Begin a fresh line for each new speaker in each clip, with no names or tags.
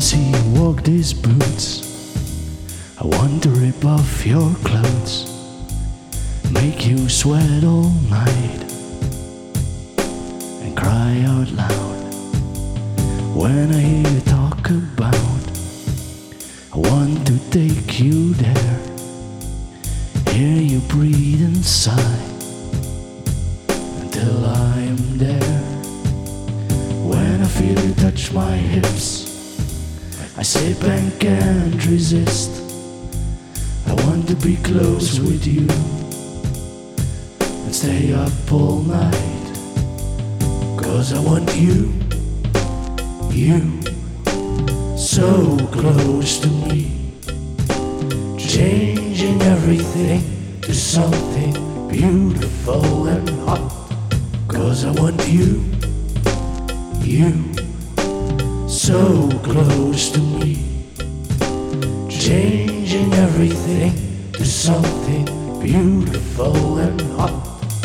see you walk these boots. I want to rip off your clothes, make you sweat all night, and cry out loud when I hear you talk about. I want to take you there, hear you breathe and sigh, until I am there. When I feel you touch my hips, I sit and can't resist. I want to be close with you and stay up all night, 'cause I want you so close to me, changing everything to something beautiful and hot. 'Cause I want you so close to me, changing everything to something beautiful and hot.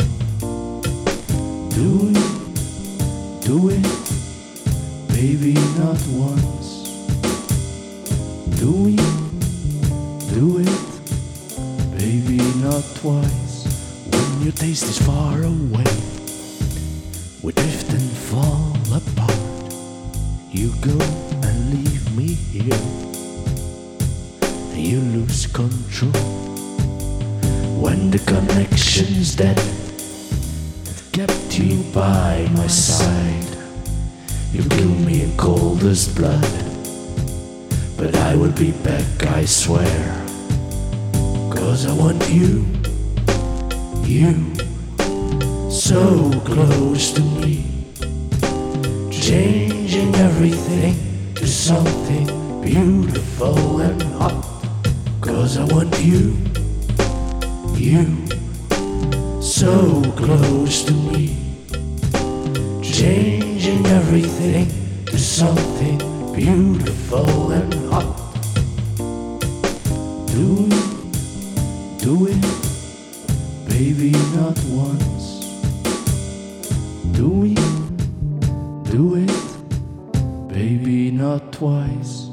Do it, baby, not once. Do it, baby, not twice. When your taste is far away, we drift and fall apart. You go and leave me here, and you lose control. When the connection's dead, I've kept you by my side. You kill me in coldest blood, but I will be back, I swear. 'Cause I want you so close to me, changing everything to something beautiful and hot. 'Cause I want you so close to me, changing everything to something beautiful and hot. Do it, baby, not once. Do it, baby, not twice.